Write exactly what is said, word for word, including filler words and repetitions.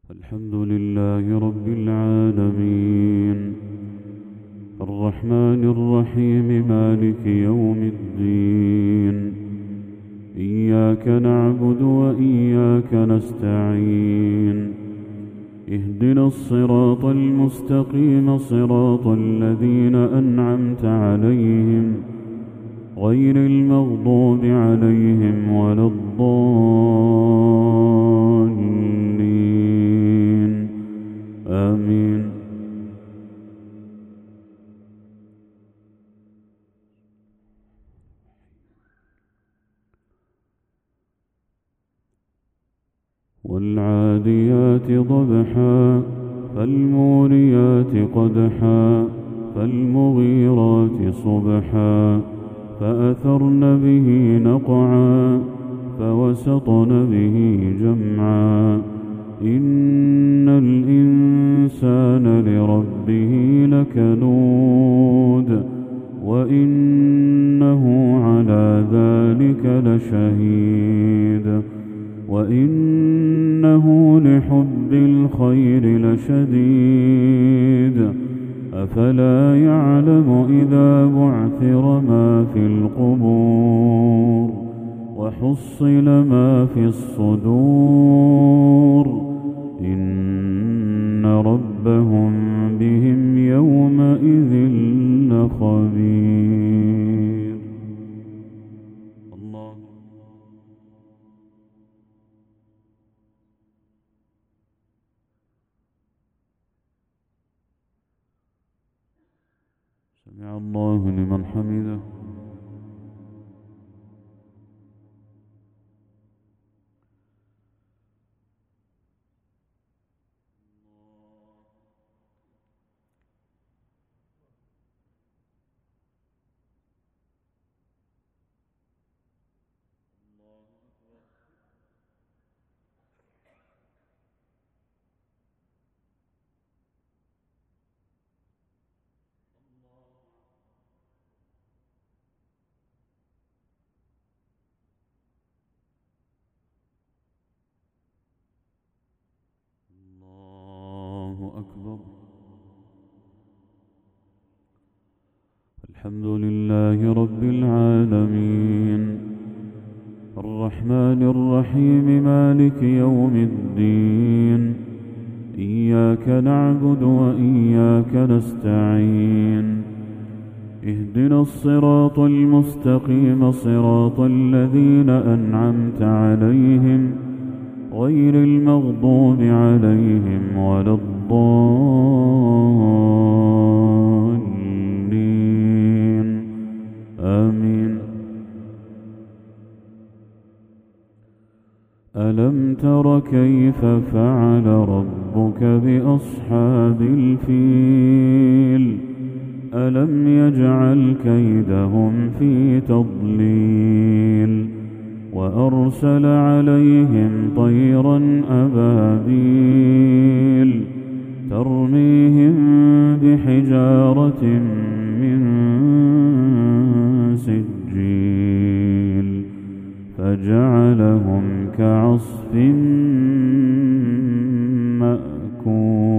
الحمد لله رب العالمين الرحمن الرحيم مالك يوم الدين. إياك نعبد وإياك نستعين. اهدنا الصراط المستقيم صراط الذين أنعمت عليهم غير المغضوب عليهم ولا الضالين آمين. والعاديات ضبحا فالموريات قدحا فالمغيرات صبحا فأثرن به نقعا فوسطن به جمعا. إن الإنسان لربه لكنود وإنه على ذلك لشهيد وإنه لحب الخير لشديد. أفلا يعلم إذا بعثر ما في القبور وحصل ما في الصدور إن ربهم بهم يومئذ لخبير. الله سمع الله لمن حمده. أكبر. الحمد لله رب العالمين الرحمن الرحيم مالك يوم الدين. إياك نعبد وإياك نستعين. اهدنا الصراط المستقيم صراط الذين أنعمت عليهم غير المغضوب عليهم ولا الضالين آمين. ألم تر كيف فعل ربك بأصحاب الفيل؟ ألم يجعل كيدهم في تضليل وأرسل عليهم طيرا أبابيل ترميهم بحجارة من سجيل فجعلهم كعصف مأكول.